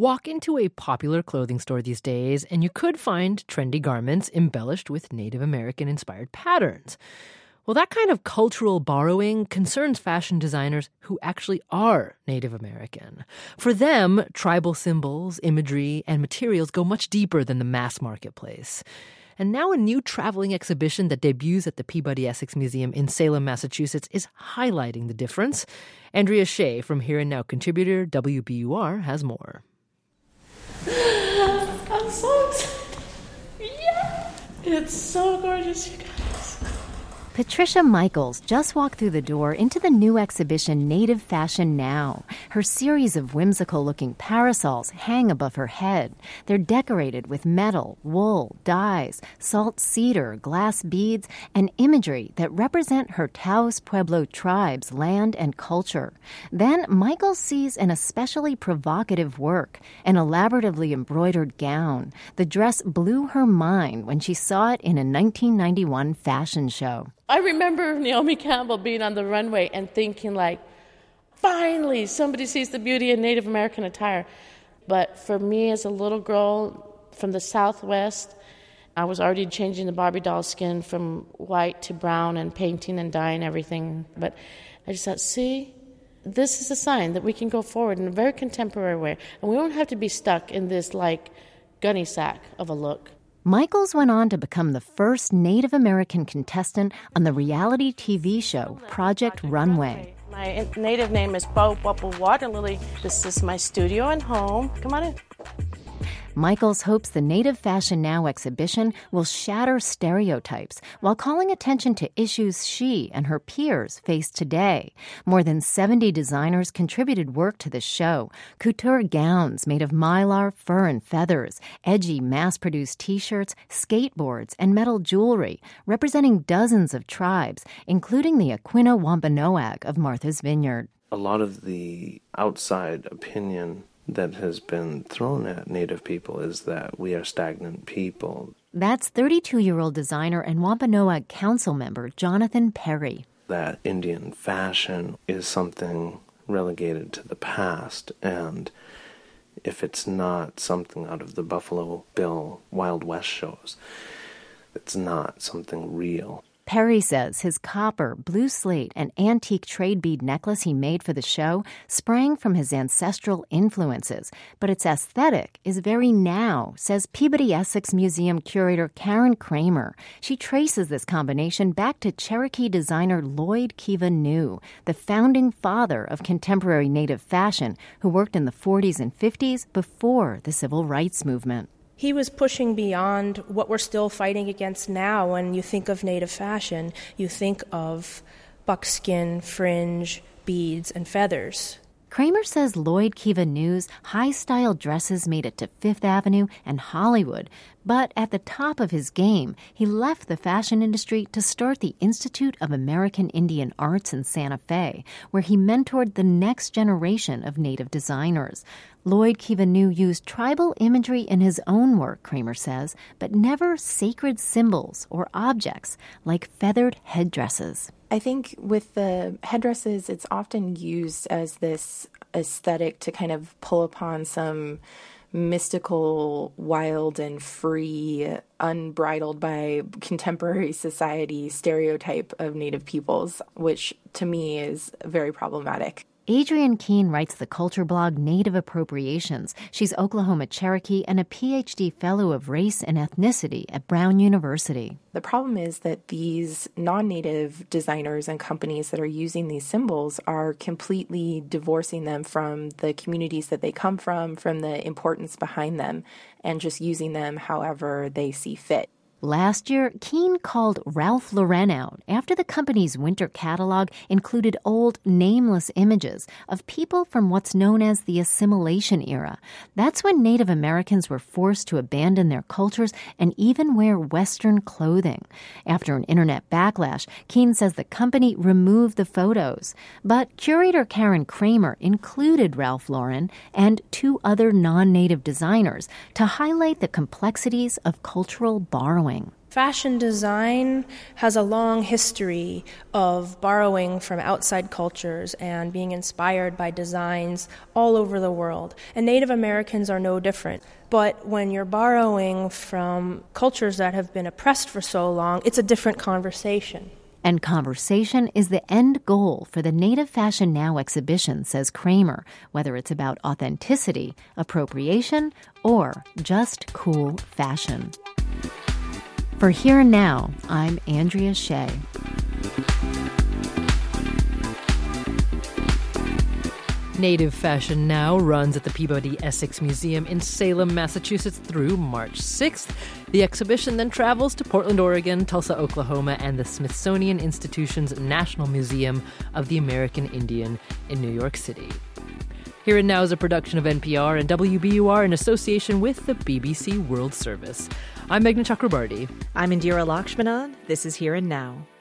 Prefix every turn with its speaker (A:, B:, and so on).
A: Walk into a popular clothing store these days, and you could find trendy garments embellished with Native American-inspired patterns. Well, that kind of cultural borrowing concerns fashion designers who actually are Native American. For them, tribal symbols, imagery, and materials go much deeper than the mass marketplace. And now a new traveling exhibition that debuts at the Peabody Essex Museum in Salem, Massachusetts is highlighting the difference. Andrea Shea from Here and Now contributor WBUR has more.
B: I'm so excited. Yeah! It's so gorgeous, you guys.
C: Patricia Michaels just walked through the door into the new exhibition Native Fashion Now. Her series of whimsical-looking parasols hang above her head. They're decorated with metal, wool, dyes, salt cedar, glass beads, and imagery that represent her Taos Pueblo tribe's land and culture. Then Michaels sees an especially provocative work, an elaborately embroidered gown. The dress blew her mind when she saw it in a 1991 fashion show.
B: I remember Naomi Campbell being on the runway and thinking, like, finally, somebody sees the beauty in Native American attire. But for me, as a little girl from the Southwest, I was already changing the Barbie doll skin from white to brown and painting and dyeing everything. But I just thought, see, this is a sign that we can go forward in a very contemporary way. And we don't have to be stuck in this, like, gunny sack of a look.
C: Michaels went on to become the first Native American contestant on the reality TV show Project Runway.
B: My native name is Bo Bubble Water Lily. This is my studio and home. Come on in.
C: Michaels hopes the Native Fashion Now exhibition will shatter stereotypes while calling attention to issues she and her peers face today. More than 70 designers contributed work to the show. Couture gowns made of mylar, fur, and feathers, edgy mass-produced T-shirts, skateboards, and metal jewelry, representing dozens of tribes, including the Aquinnah Wampanoag of Martha's Vineyard.
D: A lot of the outside opinion that has been thrown at Native people is that we are stagnant people.
C: That's 32-year-old designer and Wampanoag council member Jonathan Perry.
D: That Indian fashion is something relegated to the past, and if it's not something out of the Buffalo Bill Wild West shows, it's not something real.
C: Perry says his copper, blue slate, and antique trade bead necklace he made for the show sprang from his ancestral influences, but its aesthetic is very now, says Peabody Essex Museum curator Karen Kramer. She traces this combination back to Cherokee designer Lloyd Kiva New, the founding father of contemporary Native fashion, who worked in the 40s and 50s before the Civil Rights Movement.
E: He was pushing beyond what we're still fighting against now. When you think of Native fashion, you think of buckskin, fringe, beads, and feathers.
C: Kramer says Lloyd Kiva New's high-style dresses made it to Fifth Avenue and Hollywood, but at the top of his game, he left the fashion industry to start the Institute of American Indian Arts in Santa Fe, where he mentored the next generation of Native designers. Lloyd Kiva New used tribal imagery in his own work, Kramer says, but never sacred symbols or objects like feathered headdresses.
F: I think with the headdresses, it's often used as this aesthetic to kind of pull upon some mystical, wild and free, unbridled by contemporary society stereotype of Native peoples, which to me is very problematic.
C: Adrienne Keene writes the culture blog Native Appropriations. She's Oklahoma Cherokee and a PhD fellow of race and ethnicity at Brown University.
F: The problem is that these non-Native designers and companies that are using these symbols are completely divorcing them from the communities that they come from the importance behind them, and just using them however they see fit.
C: Last year, Keene called Ralph Lauren out after the company's winter catalog included old, nameless images of people from what's known as the assimilation era. That's when Native Americans were forced to abandon their cultures and even wear Western clothing. After an internet backlash, Keene says the company removed the photos. But curator Karen Kramer included Ralph Lauren and two other non-Native designers to highlight the complexities of cultural borrowing.
E: Fashion design has a long history of borrowing from outside cultures and being inspired by designs all over the world. And Native Americans are no different. But when you're borrowing from cultures that have been oppressed for so long, it's a different conversation.
C: And conversation is the end goal for the Native Fashion Now exhibition, says Kramer, whether it's about authenticity, appropriation, or just cool fashion. For Here and Now, I'm Andrea Shea.
A: Native Fashion Now runs at the Peabody Essex Museum in Salem, Massachusetts through March 6th. The exhibition then travels to Portland, Oregon, Tulsa, Oklahoma, and the Smithsonian Institution's National Museum of the American Indian in New York City. Here and Now is a production of NPR and WBUR in association with the BBC World Service. I'm Meghna Chakrabarti.
G: I'm Indira Lakshmana. This is Here and Now.